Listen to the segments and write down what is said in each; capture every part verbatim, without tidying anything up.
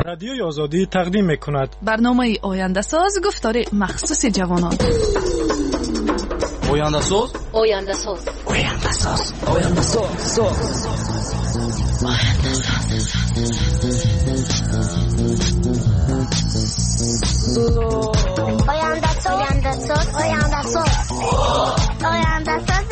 رادیوی آزادی تقدیم می‌کند برنامه آینده ساز گفتار مخصوص جوانان. آینده ساز آینده ساز آینده ساز آینده ساز آینده ساز آینده ساز آینده ساز آینده ساز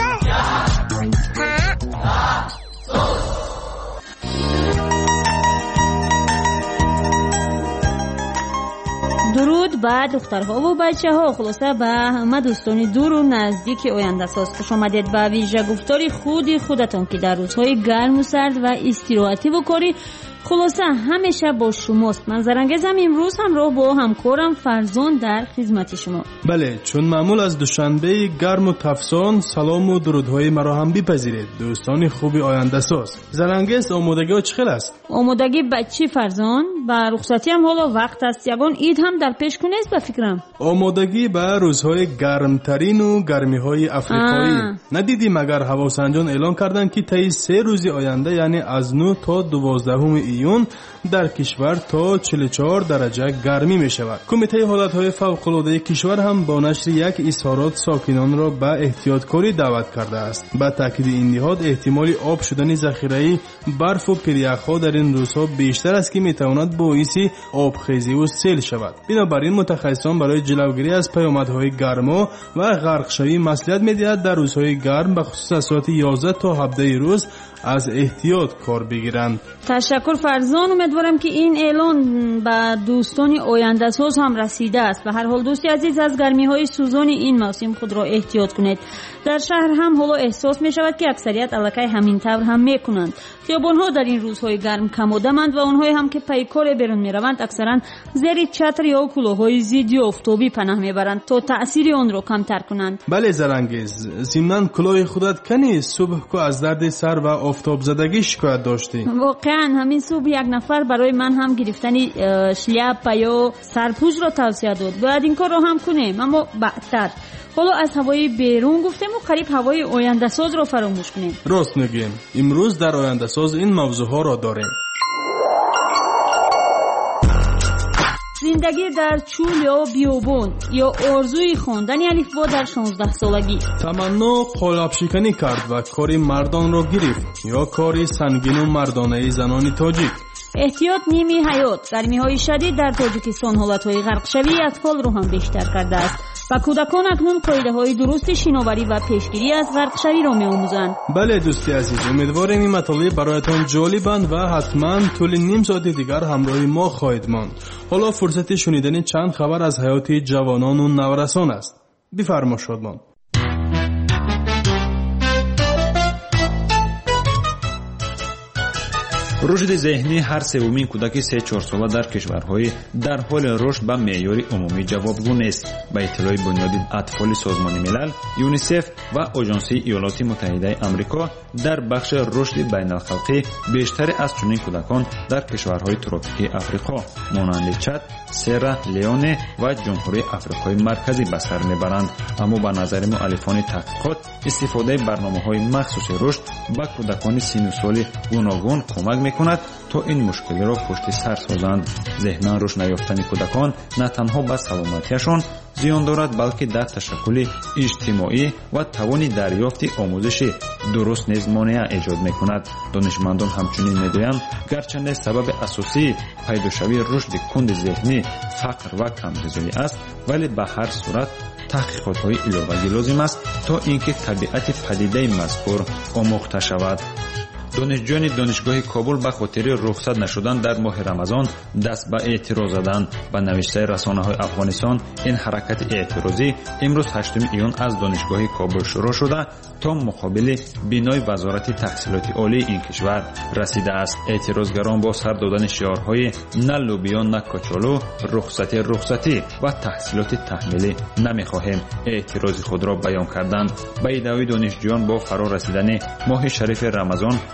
درود به دخترها و بچه ها، خلاصه به همه دوستانی دور و نزدیک آینده ساز خوش آمدید به ویژه گفتاری خودی خودتان که در روزهای گرم و سرد و استراحتی و کاری خلاصه همیشه با شماست. من زرنگزم امروز همراه با همکارم فرزان در خدمت شما. بله، چون معمول از دوشنبه گرم و تفسان سلام و درودهای مرا هم بپذیرید دوستان خوبی آینده ساز. زرنگز آمادگی ها چخیل است؟ آمادگی بچی فرزان؟ به رخصتی هم حالا وقت است، یگان عید هم در پیش کنه است به فکرم. آمادگی به روزهای گرمترین و گرمی های افریقایی. آه. ندیدی مگر هواسنجان اعلان کردن که طی سه روز آینده یعنی از نه تا دوازدهم ایون در کشور تا چهل و چهار درجه گرمی می شود. کمیته حالتهای فوق‌العاده کشور هم با نشر یک اظهارات ساکنان را به احتیاطکاری دعوت کرده است. با تاکید این نهاد احتمال آب شدن ذخیره برف و پریخ‌ها در این روزها بیشتر است که می تواند باعث آبخیزی و سیل شود. بنابراین متخصصان برای جلوگیری از پیامدهای گرما و غرق شوی مصلحت می‌دهند در روزهای گرم به خصوص از ساعت یازده تا هفده روز از احتیاط کار بگیرند. تشکر فرزان، امیدوارم که این اعلان به دوستان آینده ساز هم رسیده است. به هر حال دوستی عزیز، از گرمی های سوزان این موسم خود را احتیاط کنید. در شهر هم حالا احساس می شود که اکثریت الکی همین طور هم می کنند. خیابان ها در این روزهای گرم کماده‌اند و آنهایی هم که پی کار بیرون می روند اکثرا زیر چتر یا کلاههای ضد آفتابی پناه می برند تا تأثیر آن را کمتر کنند. بله زرنگز، ضمن کلاه خودت کنی صبح کو از درد سر و آفتاب زدگی شکایت داشتی؟ واقعا همین صبح یک نفر برای من هم گرفتن شلیاپ یا سرپوش را توصیه داد. باید این کار را هم کنیم، اما بعدتر. حالا از هوای بیرون گفتیم و قریب هوای آینده ساز را فراموش کنیم. راست میگیم، امروز در آینده ساز این موضوع ها را داریم. زندگی در چول یا بیابون یا آرزوی خواندن الفبا در شانزده سالگی. تمنا قالب شکنی کرد و کاری مردان را گرفت یا کاری سنگین و مردانه زنان تاجیک. احتیاط نیمی حیات. گرمی های شدید در تاجیکستان حالت های غرق شوی اطفال رو هم بیشتر کرده است و کودکان اکنون قاعده های درست شناوری و پیشگیری از غرق شوی را می آموزند. بله دوستی عزیز، امیدواریم این مطالب برایتان جالبند و حتما طول نیم ساعت دیگر همراه ما خواهید ماند. حالا فرصت شنیدن چند خبر از حیات جوانان و نورسان است. بفرما شادمان. رشد ذهنی هر سومین کودک سه چهار ساله در کشورهای در حال رشد به معیار عمومی جوابگو نیست. به اطلاع بنیاد اطفال سازمان ملل، یونیسف و آژانس ایالات متحده آمریکا، در بخش رشد بین الخلقی بیشتر از چنین کودکان در کشورهای تروپیکی آفریقا مانند چاد، سیرا لیونه و جمهوری آفریقای مرکزی به سر میبرند. اما به نظر مؤلفان تحقیقات استفاده برنامه‌های مخصوص رشد به کودکان سن و سال گوناگون کمک میکند تا این مشکل را پشت سر سازند. ذهنا رشد نیافتن کودکان نه تنها به سلامتیشان زیان دارد، بلکه در تشکل اجتماعی و توان دریافت آموزش درست نیز مانع ایجاد میکند. دانشمندان همچنین میگویند گرچه سبب اساسی پیدا شوی رشد کند ذهنی فقر و کمغذایی است، ولی به هر صورت تحقیقات‌های علاوه‌ای لازم است تا اینکه طبیعت پدیده مذکور آموخته شود. دانشجویان دانشگاه کابل به خاطر رخصت نشدن در ماه رمضان دست به اعتراض زدند. به نوشته رسانه‌های افغانستان، این حرکت اعتراضی امروز هشتم ایون از دانشگاه کابل شروع شده تا مقابل بنای وزارت تحصیلات عالی این کشور رسیده است. اعتراضگران با سر دادن شعارهای نه لوبیا نه کچالو، رخصتی رخصتی و تحصیلات تحمیلی نمیخواهیم اعتراض خود را بیان کردند. به ادعای دانشجویان با فرا رسیدن ماه شریف رمضان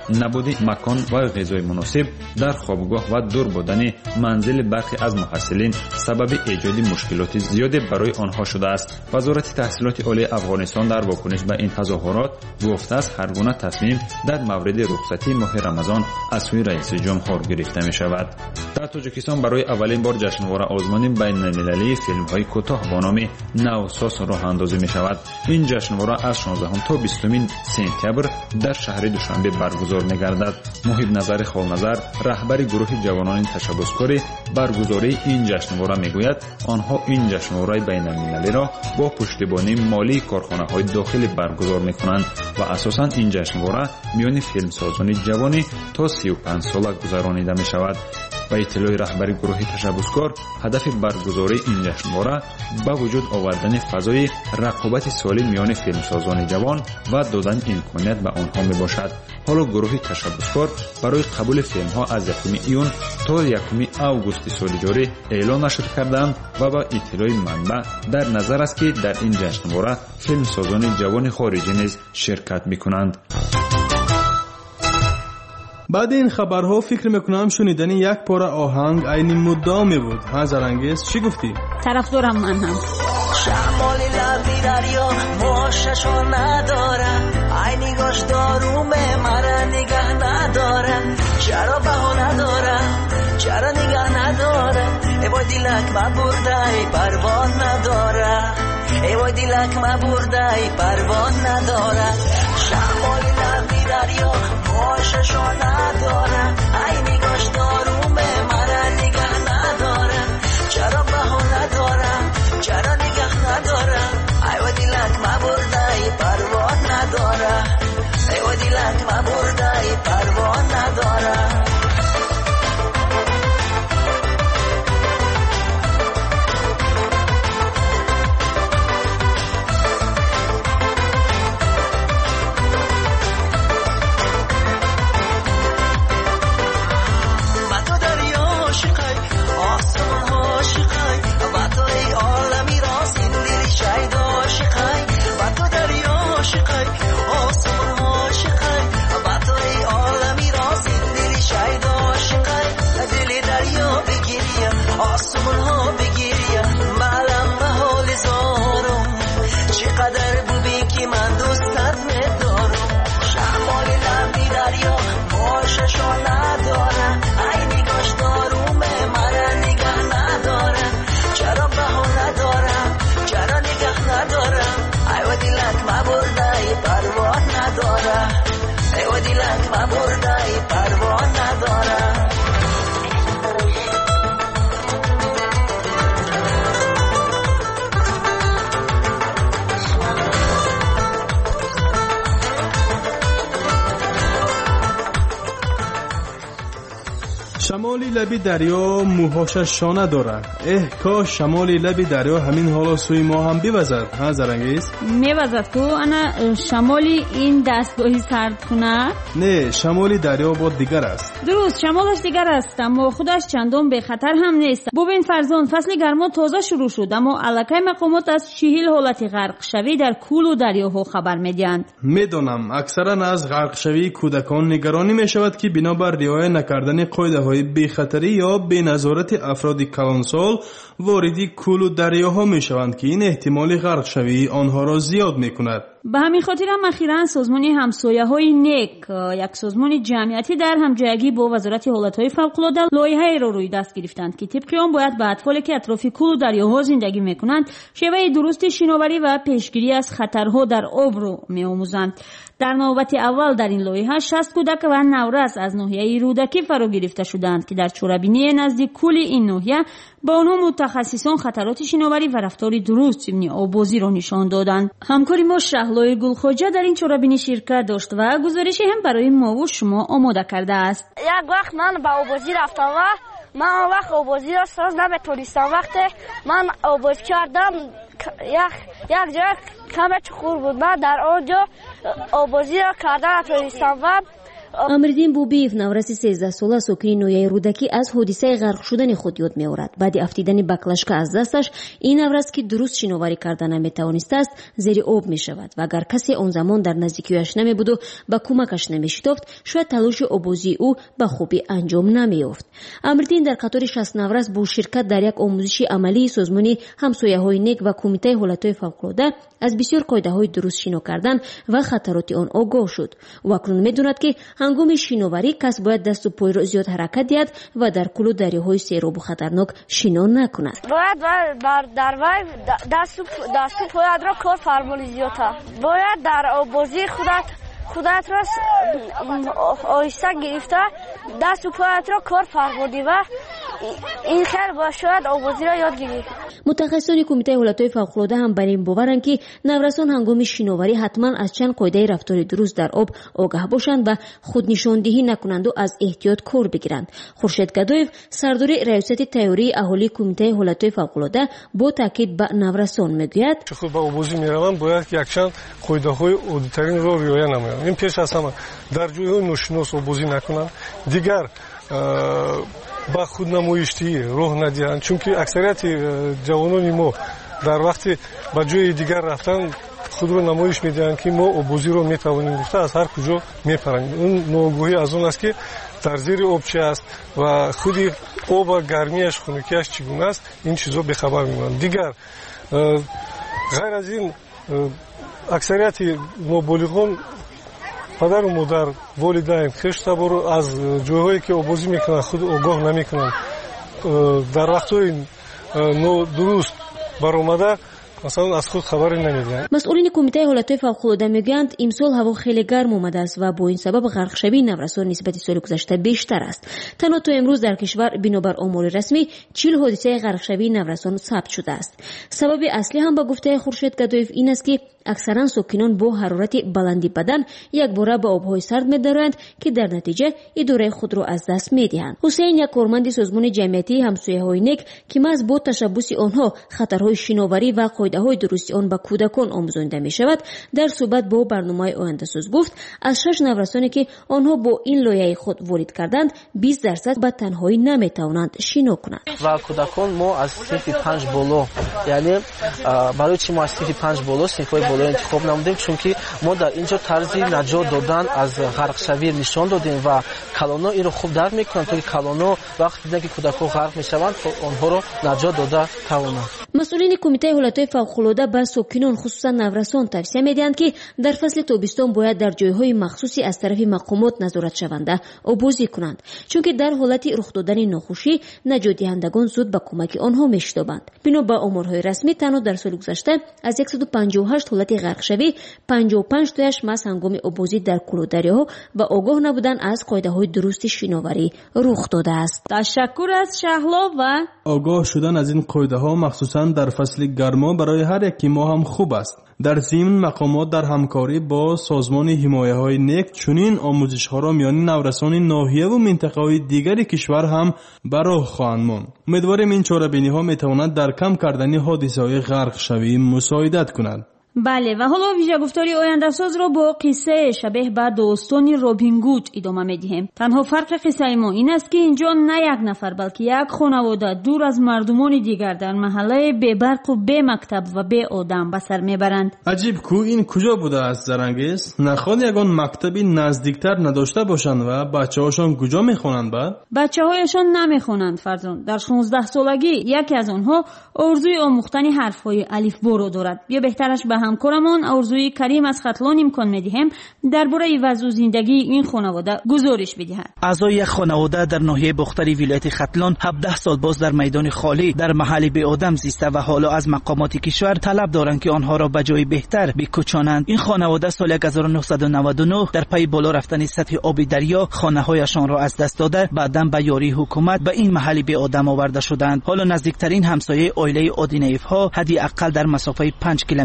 набуди макон ва ғизои муносиб дар хобгоҳ ва дур будани манзили бархе аз муҳассилин сабаби эҷоди мушкилоти зиёде барои онҳо шудааст. вазорати таҳсилоти олии афғонистон дар вокуниш ба ин тазоҳурот гуфтааст ҳар гуна тасмим дар мавриди рухсатии моҳи рамазон аз сӯи раиси ҷумҳур гирифта мешавад. дар тоҷикистон барои аввалин бор ҷашнвора озмони байналмилалии филмҳои кӯтоҳ бо номи навсос роҳандозӣ мешавад. ин ҷашнвора аз шонздаҳум то бистумин сентябр дар шаҳри душанбе баргузор мегардад. муҳиб назари холназар раҳбари гурӯҳи ҷавонони ташаббускори баргузории ин ҷашнвора мегӯяд онҳо ин ҷашнвораи байналмилалиро бо пуштибонии молии корхонаҳои дохилӣ баргузор мекунанд ва асосан ин ҷашнвора миёни филмсозони ҷавонӣ то сию панҷ сола гузаронида мешавад. ба иттилои раҳбари гурӯҳи ташаббускор ҳадафи баргузории ин ҷашнвора ба вуҷуд овардани фазои рақобати солим миёни филмсозони ҷавон ва додани имконият ба онҳо мебошад. ҳоло гурӯҳи ташаббускор барои қабули филмҳо аз якуми июн то якуми августи соли ҷорӣ эълон нашр кардаанд ва ба иттилои манбаъ дар назар аст ки дар ин ҷашнвора филмсозони ҷавони хориҷӣ низ ширкат мекунанд. баъди ин хабарҳо фикр мекунам шунидани як пора оҳанг айни муддао мебуд. ҳа Зарангез, чӣ гуфтӣ? тарафдорам ман ҳам. شمالی لبی دریا موششو نداره ای نگاش دارومه مرا نگه نداره چرا بها نداره چرا نگه نداره ای وای دیلک ما برده ای پروان نداره ای وای دیلک ما برده ای پروان نداره شمالی لبی دریا موششو نداره ای نگاش دارومه مرا نگه نداره چرا بها نداره چرا نگه نداره ای و دیلک ما برده ای پروان نداره ای و دیلک ما برده ای پروان نداره آسمون ها بگیریم معلم محال زارم چقدر بودی که من دوستت میدارم شمال لبی دریا باششو نداره ای نگاش دارومه مرا نگه نداره چرا بها نداره چرا نگه نداره ای و دیلک ما برده ای پروان نداره ای و دیلک ما برده ای پروان نداره شمالی لبی دریا موهاشش شانه دارد. اه کاش شمالی لبی دریا همین حالا سوی ما هم بیوزد. ها زرنگیز؟ میوزد کو انا شمالی این دستگاهی سرد کنه؟ نه شمالی دریا با دیگر است. درست شمالش دیگر است اما خودش چندان به خطر هم نیست. ببین فرزان فصل گرما تازه شروع شد اما الکی مقامات از چهل حالت غرق شوی در کول و دریاها خبر میدهند. میدونم اکثرا از غرق شوی کودکان نگرانی میشود که بنابر رعایت نکردن قاعده‌های بی خطری یا بی نظارت افراد کلانسال واردی کول و دریاها میشوند که این احتمال غرق شوی آنها را زیاد میکند. به همین خاطر هم اخیراً سازمان همسایه‌های نیک یک سازمان جمعیتی در همجایگی با وزارت حالت‌های فوق‌العاده لایحه‌ای را روی دست گرفتند که طبق آن باید به اطفالی که اطراف کول و دریاها زندگی میکنند شیوه درست شناوری و پیشگیری از خطرها در آب را می‌آموزند. در نوبت اول در این لایحه شصت کودک و نورس از ناحیه رودکی فرا گرفته شدند که در چوربینی نزدیک کول این ناحیه با آنها متخصصان خطرات شناوری و رفتار درست ضمن آببازی را نشان دادند. همکاری ما شهلای گلخواجه در این چوربینی شرکت داشت و گزارشی هم برای ما و شما آماده کرده است. یک وقت من به آببازی رفتم و من آن وقت آببازی را ساز نمیتونستم. وقتی من آببازی کردم یک یک جای کم چخور بود. من در آنجا آببازی را کردن نتونستم و амриддин бубиев навраси сенздаҳ сола сокини ноҳияи рӯдакӣ аз ҳодисаи ғарқ шудани худ ёд меорад. баъди афтидани баклашка аз дасташ ин наврас ки дуруст шиноварӣ карда наметавонистааст зери об мешавад ва агар касе он замон дар наздикиёяш намебуду ба кӯмакаш намешитофт шояд талоши обозии ӯ ба хубӣ анҷом намеёфт. амриддин дар қатори шаст наврас бо ширкат дар як омӯзиши амалии созмони ҳамсояҳои нек ва кумитаи ҳолатҳои фавқулода аз бисёр қоидаҳои дуруст шино кардан ва хатароти он огоҳ шуд. ӯ акнун медонад ки ҳангоми шиноварӣ кас бояд дасту пойро зиёд ҳаракат диҳад ва дар кӯлу дарёҳои серобу хатарнок шино накунад. бояд дар вай дасту поядро кор фармони зиёдтар. бояд дар обозии худат худатро оҳиста гирифта дасту поядро кор фармодӣ ва ин хел бошад обозиро ёд гирӣ. мутахассисони кумитаи ҳолатҳои фавқулода ҳам бар ин боваранд ки наврасон ҳангоми шиноварӣ ҳатман аз чанд қоидаи рафтори дуруст дар об огаҳ бошанд ва худнишондиҳӣ накунанду аз эҳтиёт кор бигиранд. хуршед гадоев сардори раёсати тайёрии аҳолии кумитаи ҳолатҳои фавқулода бо таъкид ба наврасон мегӯяд: худ ба обозӣ мераванд бояд ки якчанд қоидаҳои оддитаринро риоя намоянд. ин пеш аз ҳама дар ҷойҳои ношинос обозӣ накунанд. дигар ба худнамоиштӣ роҳ надиҳанд, чунки аксарияти ҷавонони мо дар вақти ба ҷои дигар рафтан худро намоиш медиҳанд ки мо обозиро метавонем гуфта аз ҳар куҷо мепаранд. ин ноогоҳӣ аз он аст ки дар зери об чи аст ва худи оба гармияш хунукияш чӣ гуна аст, ин чизо бехабар мемонанд. дигар ғайр аз ин аксарияти ноболиғон падару модар, волидайн, хештаборо аз ҷойҳое ки обозӣ мекунанд худ огоҳ намекунанд. дар вақтҳои нодуруст баромада масалан аз худ хабаре намедиҳанд. масъулини кумитаи ҳолатҳои фавқулода мегӯянд имсол ҳаво хеле гарм омадааст ва бо ин сабаб ғарқшавии наврасон нисбати соли гузашта бештар аст. танҳо то имрӯз дар кишвар бинобар омори расмӣ чил ҳодисаи ғарқшавии наврасон сабт шудааст. сабаби аслӣ ҳам ба гуфтаи хуршед гадоев ин аст ки аксаран сокинон бо ҳарорати баланди бадан якбора ба обҳои сард медароянд ки дар натиҷа идораи худро аз даст медиҳанд. ҳусейн, як корманди созмони ҷамъиятии ҳамсояҳои нек ки маҳз бо ташаббуси онҳо хатарҳои шиноварӣ ва қоидаҳои дурусти он ба кӯдакон омӯзонида мешавад, дар суҳбат бо барномаи ояндасоз гуфт аз шаш наврасоне ки онҳо бо ин лоиҳаи худ ворид карданд бист дарсад ба танҳоӣ наметавонанд шино кунанд. ва кӯдакон мо аз синфи панҷ боло, яъне барои чӣ мо аз синфи панҷ боло синфҳои боло интихоб намудем, чунки мо дар инҷо тарзи наҷот додан аз ғарқшавӣ нишон додем ва калоно инро хуб дарк мекунанд, то ки калоно вақти диданд ки кӯдакон ғарқ мешаванд онҳоро наҷот дода тавонанд. масъулини кумитаи ҳолатҳои фавқулода ба сокинон хусусан наврасон тавсия медиҳанд ки дар фасли тобистон бояд дар ҷойҳои махсуси аз тарафи мақомот назоратшаванда обозӣ кунанд, чунки дар ҳолати рух додани нохушӣ наҷотдиҳандагон зуд ба кӯмаки онҳо мешитобанд. бино ба оморҳои расмӣ танҳо дар соли гузашта аз яксаду панҷоҳу ҳашт ҳолати ғарқшавӣ панҷоҳу панҷ тояш маҳз ҳангоми обозӣ дар кӯлу дарёҳо ба огоҳ набудан аз қоидаҳои дурусти шиноварӣ рух додааст. ташаккур аз шаҳло ва огоҳ шудан аз ин қоидаҳо махсусан дар фасли гармо барои ҳар яки мо ҳам хуб аст. дар зимн мақомот дар ҳамкорӣ бо созмони ҳимояҳои нек чунин омӯзишҳоро миёни наврасони ноҳияву минтақаҳои дигари кишвар ҳам ба роҳ хоҳанд монд. умедворем ин чорабиниҳо метавонад дар кам кардани ҳодисаҳои ғарқшавӣ мусоидат кунад. бале, ва ҳоло вижагуфтори ояндасозро бо қиссае шабеҳ ба достони Робин Гуд идома медиҳем. танҳо фарқи қиссаи мо ин аст ки инҷо на як нафар балки як хонавода дур аз мардумони дигар дар маҳаллаи бебарқу бемактаб ва беодам ба сар мебаранд. аҷиб ку ин куҷо будааст зарангез? наход ягон мактаби наздиктар надошта бошанд ва бачаҳошон куҷо мехонанд? ба бачаҳояшон намехонанд фарзон. дар шонздаҳсолагӣ яке аз онҳо орзуи омӯхтани ҳарфҳои алифборо дорад. ё беҳтараш ба ҳамкорамон Орзуи Карим аз Хатлон имкон медиҳем дар бораи вазъу зиндагии ин хонавода гузориш бидиҳад. аъзои як хонавода дар ноҳияи бохтари вилояти Хатлон ҳабдаҳ сол боз дар майдони холӣ дар маҳалли беодам зиста ва ҳоло аз мақомоти кишвар талаб доранд ки онҳоро ба ҷои беҳтар бикӯчонанд. ин хонавода соли ҳазору нуҳсаду наваду нӯҳ дар пайи боло рафтани сатҳи оби дарьё хонаҳояшонро аз даст дода баъдан ба ёрии ҳукумат ба ин маҳалли беодам оварда шуданд. ҳоло наздиктарин ҳамсояи оилаи Одинаевҳо ҳадди аққал дар масофаи панҷ километр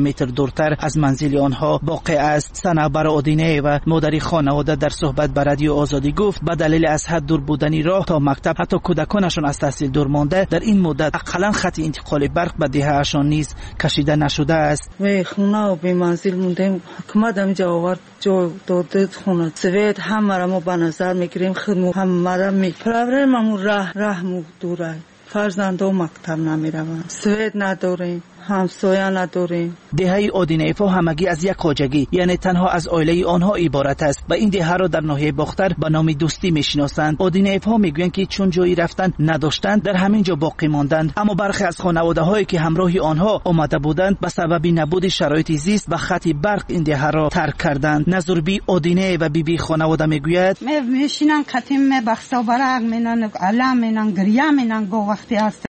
دورتر از منزل آنها واقع است. صنعبر آدینه و مادری خانواده در صحبت با رادیو آزادی گفت به دلیل از حد دور بودنی راه تا مکتب حتی کودکانشان از تحصیل دور مانده در این مدت اقلا خط انتقال برق به دهه‌شان نیز کشیده نشده است. و خونه و به منزل موندیم، حکومت اینجا آورد جا داده خونه سوید همه را ما به نظر میگیریم خدمت همه را می پرورم راه راه مو دوره فرزندو مکتب نمیروند سوید نداریم همسایه نداریم. دهه آدینه‌افا همگی از یک خواجگی یعنی تنها از عائله آنها عبارت است و این دهه را در ناحیه باختر به نام دوستی میشناسند. آدینه‌افا میگویند که چون جایی رفتن نداشتند در همین جا باقی ماندند، اما برخی از خانواده‌هایی که همراه آنها آمده بودند به سبب نبود شرایط زیست و خط برق این دهه را ترک کردند. نظربی آدینه و بیبی خانواده میگوید میشینن کتیم بخسا برق مینن علم مینن گریه مینن گو وقتی است